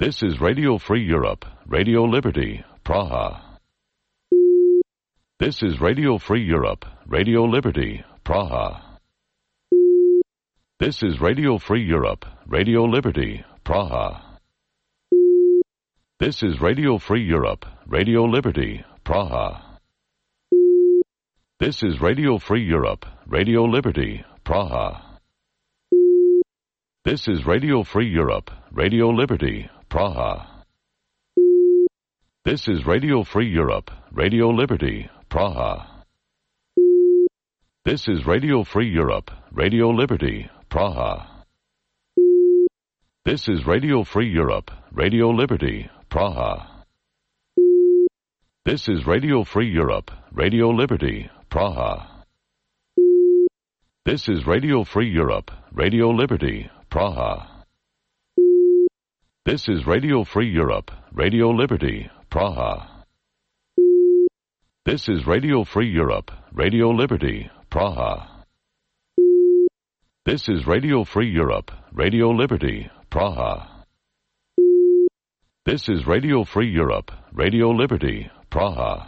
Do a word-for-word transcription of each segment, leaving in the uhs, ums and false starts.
This is Radio Free Europe, Radio Liberty, Praha. This is Radio Free Europe, Radio Liberty, Praha. This is Radio Free Europe, Radio Liberty, Praha. This is Radio Free Europe, Radio Liberty, Praha. This is Radio Free Europe, Radio Liberty, Praha. This is Radio Free Europe, Radio Liberty, Praha. This is Radio Free Europe, Radio Liberty, Praha. This is Radio Free Europe, Radio Liberty, Praha. This is Radio Free Europe, Radio Liberty, Praha. This is Radio Free Europe, Radio Liberty, Praha. This is Radio Free Europe, Radio Liberty, Praha. This is Radio Free Europe, Radio Liberty, Praha. This is Radio Free Europe, Radio Liberty, Praha. This is Radio Free Europe, Radio Liberty, Praha. This is Radio Free Europe, Radio Liberty, Praha.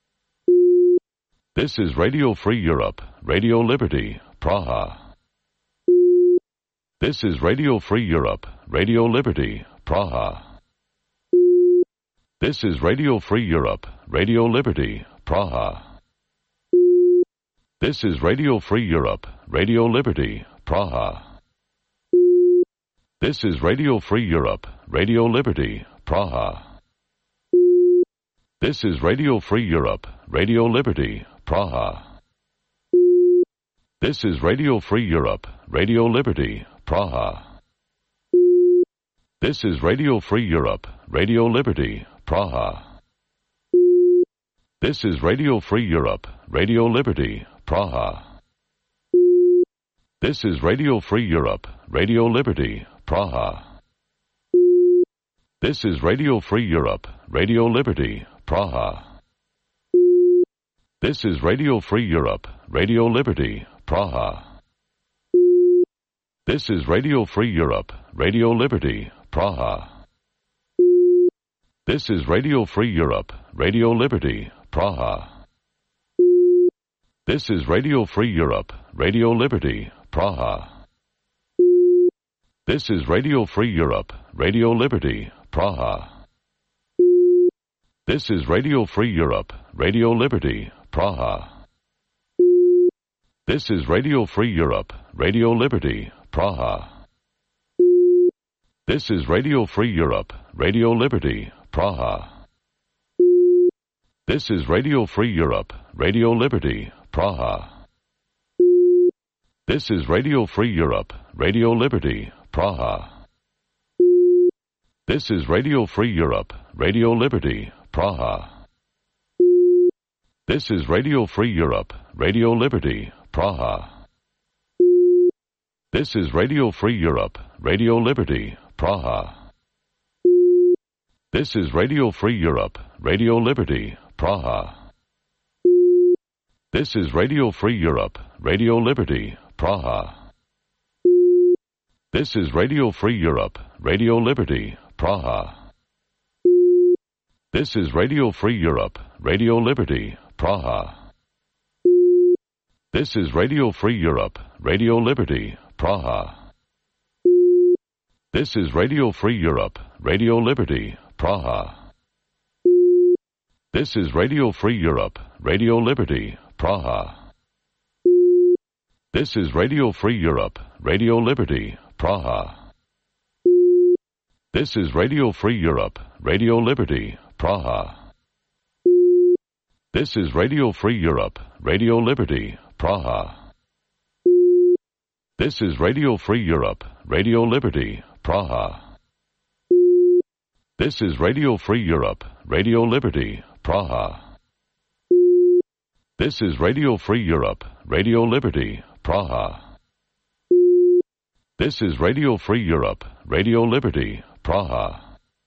This is Radio Free Europe, Radio Liberty, Praha. This is Radio Free Europe, Radio Liberty, Praha. This is Radio Free Europe, Radio Liberty, Praha. This is Radio Free Europe, Radio Liberty, Praha. This is Radio Free Europe, Radio Liberty, Praha. This is Radio Free Europe, Radio Liberty, Praha. This is Radio Free Europe, Radio Liberty, Praha. This is Radio Free Europe, Radio Liberty, Praha. This is Radio Free Europe, Radio Liberty, Praha. This is Radio Free Europe, Radio Liberty, Praha. This is Radio Free Europe, Radio Liberty, Praha. This is Radio Free Europe, Radio Liberty, Praha. This is Radio Free Europe, Radio Liberty, Praha. This is Radio Free Europe, Radio Liberty, Praha. This is Radio Free Europe, Radio Liberty, Praha. This is Radio Free Europe, Radio Liberty, Praha. This is Radio Free Europe, Radio Liberty, Praha. This is Radio Free Europe, Radio Liberty, Praha. This is Radio Free Europe, Radio Liberty, Praha. This is Radio Free Europe, Radio Liberty, Praha. This is Radio Free Europe, Radio Liberty, Praha. This is Radio Free Europe, Radio Liberty, Praha. This is Radio Free Europe, Radio Liberty, Praha. This is Radio Free Europe, Radio Liberty, Praha. This is Radio Free Europe, Radio Liberty, Praha. This is Radio Free Europe, Radio Liberty, Praha. This is Radio Free Europe, Radio Liberty, Praha. This is Radio Free Europe, Radio Liberty, Praha. This is Radio Free Europe, Radio Liberty, Praha. This is Radio Free Europe, Radio Liberty, Praha. This is Radio Free Europe, Radio Liberty, Praha. This is Radio Free Europe, Radio Liberty, Praha. This is Radio Free Europe, Radio Liberty, Praha. This is Radio Free Europe, Radio Liberty, Praha. This is Radio Free Europe, Radio Liberty, Praha. This is Radio Free Europe, Radio Liberty, Praha. This is Radio Free Europe, Radio Liberty, Praha. This is Radio Free Europe, Radio Liberty, Praha.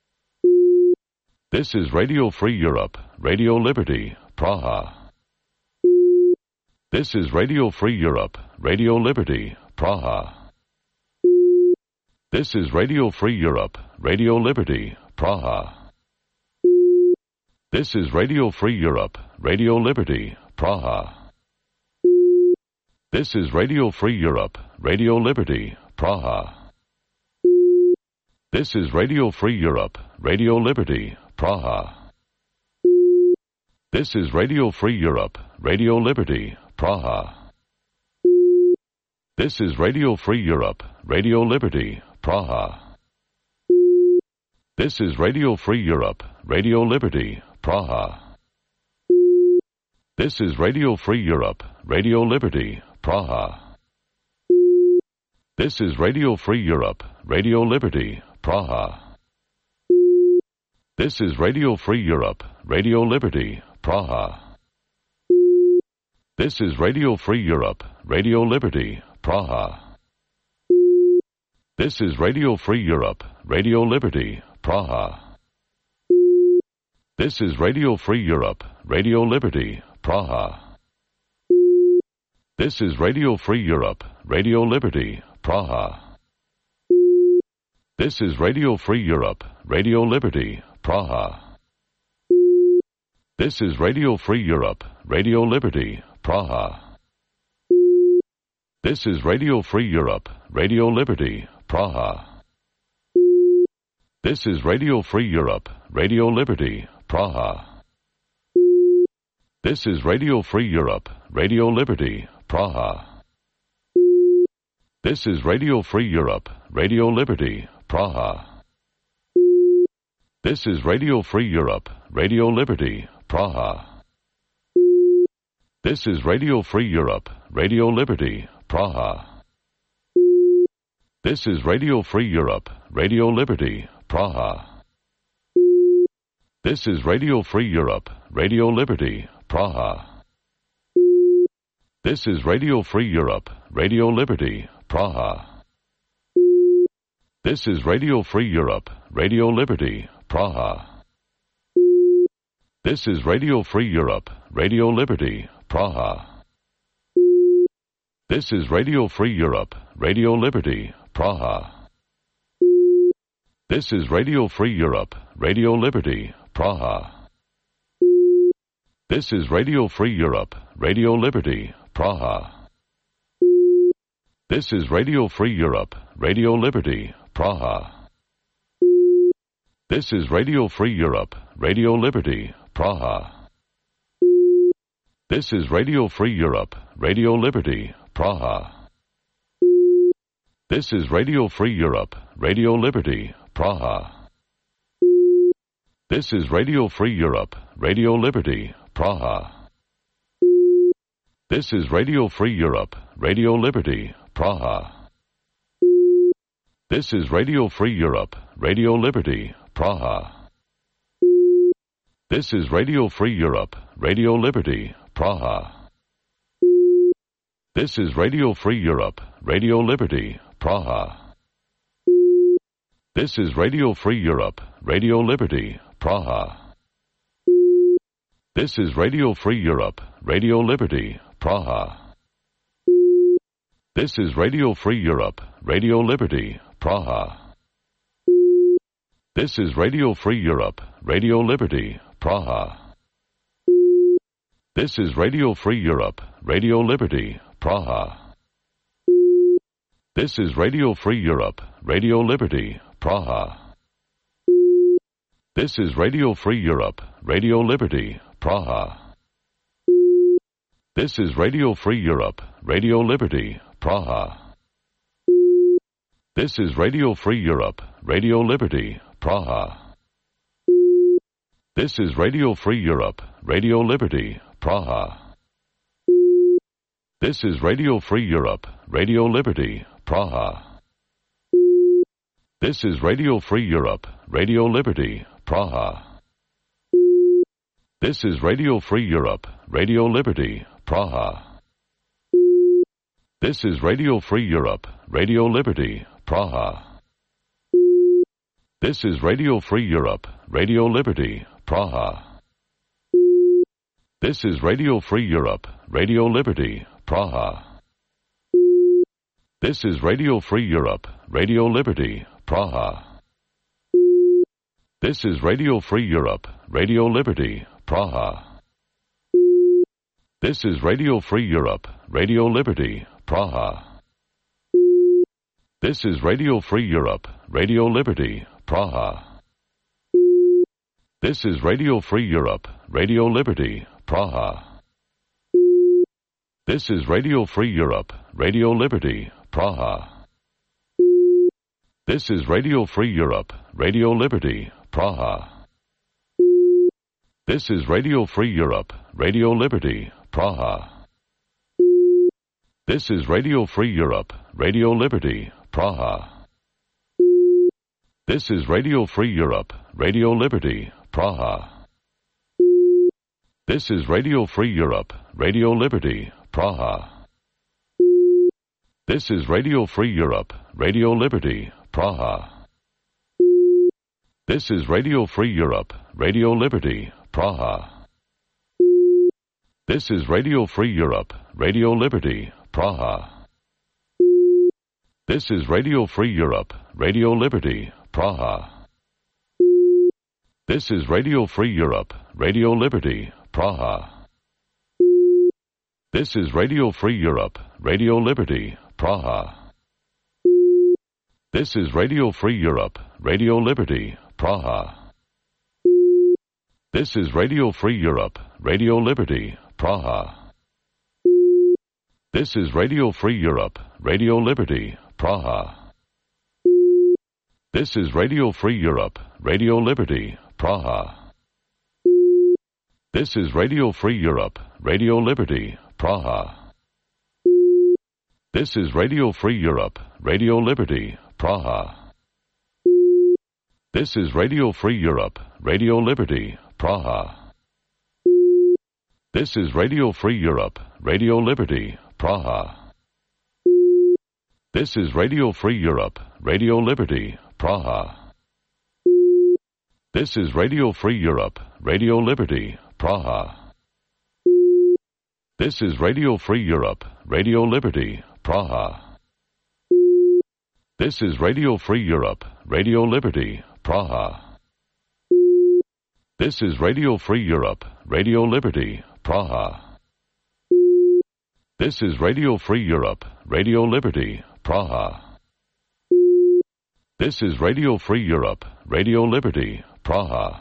This is Radio Free Europe, Radio Liberty, Praha. This is Radio Free Europe, Radio Liberty, Praha. This is Radio Free Europe, Radio Liberty, Praha. This is Radio Free Europe, Radio Liberty, Praha. This is Radio Free Europe, Radio Liberty, Praha. This is Radio Free Europe, Radio Liberty, Praha. This is Radio Free Europe, Radio Liberty, Praha. This is Radio Free Europe, Radio Liberty, Praha. This is Radio Free Europe, Radio Liberty, Praha. This is Radio Free Europe, Radio Liberty, Praha. This is Radio Free Europe, Radio Liberty, Praha. This is Radio Free Europe, Radio Liberty, Praha. This is Radio Free Europe, Radio Liberty, Praha. This is Radio Free Europe, Radio Liberty, Praha. This is Radio Free Europe, Radio Liberty, Praha. This is Radio Free Europe, Radio Liberty, Praha. This is Radio Free Europe, Radio Liberty, Praha. This is Radio Free Europe, Radio Liberty, Praha. This is Radio Free Europe, Radio Liberty, Praha. This is Radio Free Europe, Radio Liberty, Praha. This is Radio Free Europe, Radio Liberty, Praha. This is Radio Free Europe, Radio Liberty, Praha. This is Radio Free Europe, Radio Liberty, Praha. This is Radio Free Europe, Radio Liberty, Praha. This is Radio Free Europe, Radio Liberty, Praha. This is Radio Free Europe, Radio Liberty, Praha. This is Radio Free Europe, Radio Liberty, Praha. This is Radio Free Europe, Radio Liberty, Praha. This is Radio Free Europe, Radio Liberty, Praha. This is Radio Free Europe, Radio Liberty, Praha. This is Radio Free Europe, Radio Liberty, Praha. This is Radio Free Europe, Radio Liberty, Praha. This is Radio Free Europe, Radio Liberty, Praha. This is Radio Free Europe, Radio Liberty, Praha. This is Radio Free Europe, Radio Liberty, Praha. This is Radio Free Europe, Radio Liberty, Praha. This is Radio Free Europe, Radio Liberty, Praha. This is Radio Free Europe, Radio Liberty, Praha. This is Radio Free Europe, Radio Liberty, Praha. This is Radio Free Europe, Radio Liberty, Praha. This is Radio Free Europe, Radio Liberty, Praha. This is Radio Free Europe, Radio Liberty, Praha. This is Radio Free Europe, Radio Liberty, Praha. This is Radio Free Europe, Radio Liberty, Praha. This is Radio Free Europe, Radio Liberty, Praha. This is Radio Free Europe, Radio Liberty, Praha. This is Radio Free Europe, Radio Liberty, Praha. This is Radio Free Europe, Radio Liberty, Praha. This is Radio Free Europe, Radio Liberty, Praha. This is Radio Free Europe, Radio Liberty, Praha. This is Radio Free Europe, Radio Liberty, Praha. This is Radio Free Europe, Radio Liberty, Praha. This is Radio Free Europe, Radio Liberty, Praha. This is Radio Free Europe, Radio Liberty, Praha. This is Radio Free Europe, Radio Liberty, Praha. This is Radio Free Europe, Radio Liberty, Praha. This is Radio Free Europe, Radio Liberty, Praha. This is Radio Free Europe, Radio Liberty, Praha. This is Radio Free Europe, Radio Liberty, Praha. This is Radio Free Europe, Radio Liberty, Praha. This is Radio Free Europe, Radio Liberty, Praha. This is Radio Free Europe, Radio Liberty, Praha. This is Radio Free Europe, Radio Liberty, Praha. This is Radio Free Europe, Radio Liberty, Praha. This is Radio Free Europe, Radio Liberty, Praha. This is Radio Free Europe, Radio Liberty, Praha. This is Radio Free Europe, Radio Liberty, Praha. This is Radio Free Europe, Radio Liberty, Praha. This is Radio Free Europe, Radio Liberty, Praha. This is Radio Free Europe, Radio Liberty, Praha. This is Radio Free Europe, Radio Liberty, Praha. This is Radio Free Europe, Radio Liberty, Praha. This is Radio Free Europe, Radio Liberty, Praha. This is Radio Free Europe, Radio Liberty, Praha. This is Radio Free Europe, Radio Liberty, Praha. This is Radio Free Europe, Radio Liberty, Praha. This is Radio Free Europe, Radio Liberty, Praha. This is Radio Free Europe, Radio Liberty, Praha. This is Radio Free Europe, Radio Liberty, Praha. This is Radio Free Europe, Radio Liberty, Praha. This is Radio Free Europe, Radio Liberty, Praha. This is Radio Free Europe, Radio Liberty, Praha. This is Radio Free Europe, Radio Liberty, Praha. This is Radio Free Europe, Radio Liberty, Praha. This is Radio Free Europe, Radio Liberty, Praha. This is Radio Free Europe, Radio Liberty, Praha. This is Radio Free Europe, Radio Liberty, Praha. This is Radio Free Europe, Radio Liberty, Praha. This is Radio Free Europe, Radio Liberty, Praha.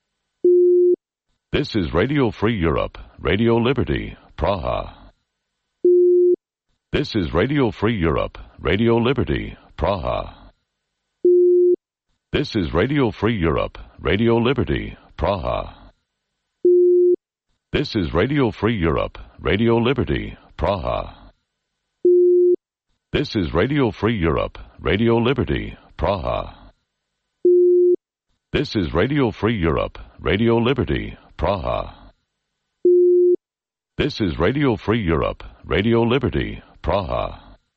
This is Radio Free Europe, Radio Liberty, Praha. This is Radio Free Europe, Radio Liberty, Praha. This is Radio Free Europe, Radio Liberty, Praha. This is Radio Free Europe, Radio Liberty, Praha. This is Radio Free Europe, Radio Liberty, Praha. This is Radio Free Europe, Radio Liberty, Praha. This is Radio Free Europe, Radio Liberty, Praha.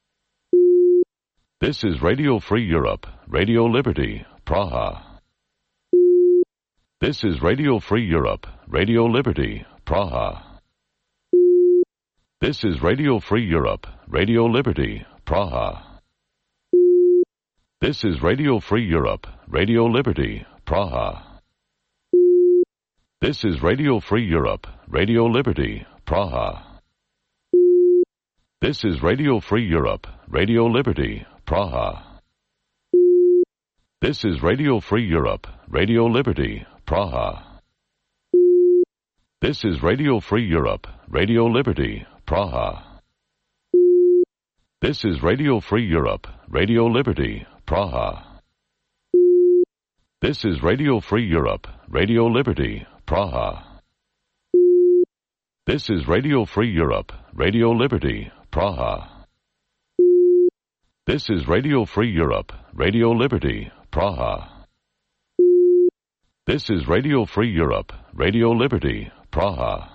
This is Radio Free Europe, Radio Liberty, Praha. This is Radio Free Europe, Radio Liberty, Praha. This is Radio Free Europe, Radio Liberty, Praha. This is Radio Free Europe, Radio Liberty, Praha. This is Radio Free Europe, Radio Liberty, Praha. This is Radio Free Europe, Radio Liberty, Praha. This is Radio Free Europe, Radio Liberty, Praha. This is Radio Free Europe, Radio Liberty, Praha. This is Radio Free Europe, Radio Liberty, Praha. This is Radio Free Europe, Radio Liberty, Praha. This is Radio Free Europe, Radio Liberty, Praha. This is Radio Free Europe, Radio Liberty, Praha. This is Radio Free Europe, Radio Liberty, Praha.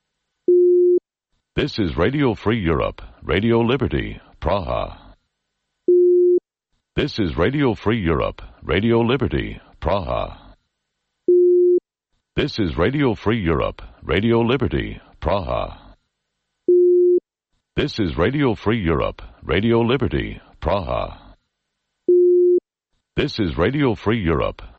This is Radio Free Europe, Radio Liberty, Praha. This is Radio Free Europe, Radio Liberty, Praha. This is Radio Free Europe, Radio Liberty, Praha. This is Radio Free Europe, Radio Liberty, Praha. This is Radio Free Europe,